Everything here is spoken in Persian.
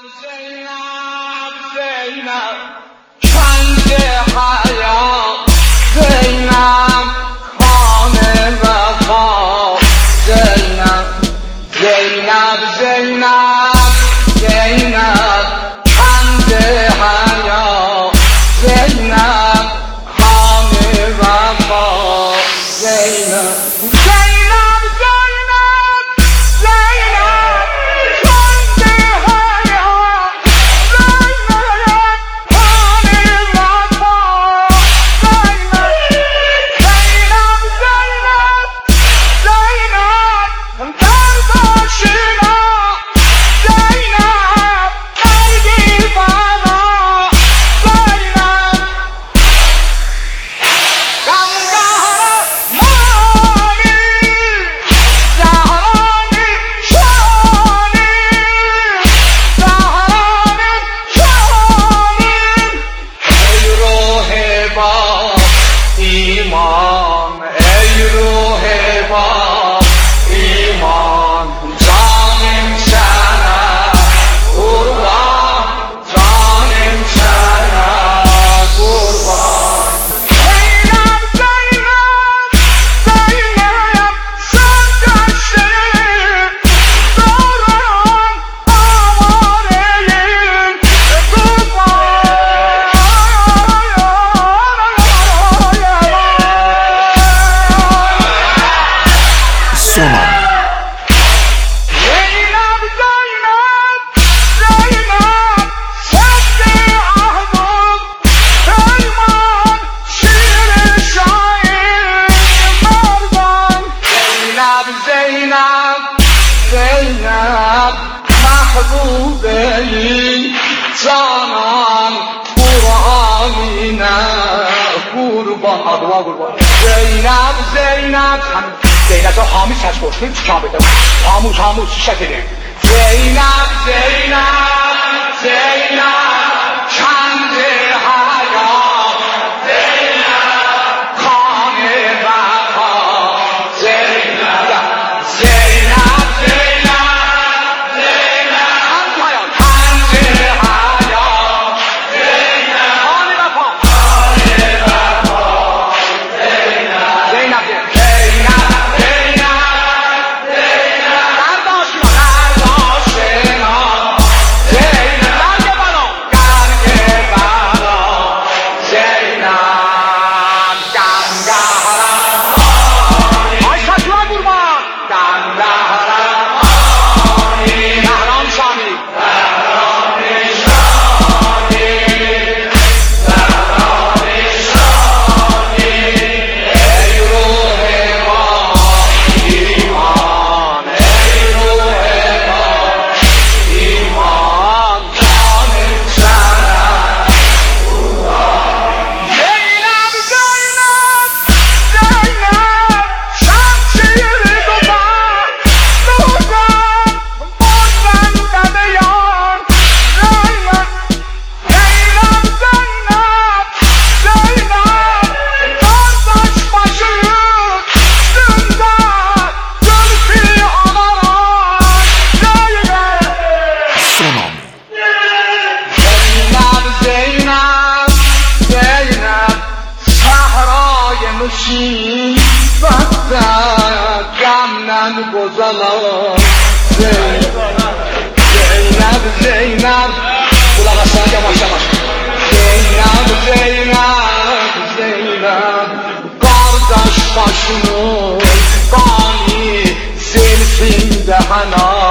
زینب زینب کنز حیا زینب خانه وفا زینب زینب زینب زینب کنز حیا زینب خانه وفا زینب ایمان ای روح با ایمان جانم شنه قربان جانم شنه قربان زینب زینب زینب سرگشته دارم آواره قربان زینب محبوبه جانان قرآنینه قربان آدوا قربان زینب زینب زینب تو حامی سش باشتیم چکان بده حاموش حاموش چی شکلی زینب زینب زینب کنز حیا زینب خانه وفا زینب زینب گمنن گذلا زینب زینب بولا قصدان که ماشته باش زینب زینب زینب قردش باشونو قانی زلفین دهنا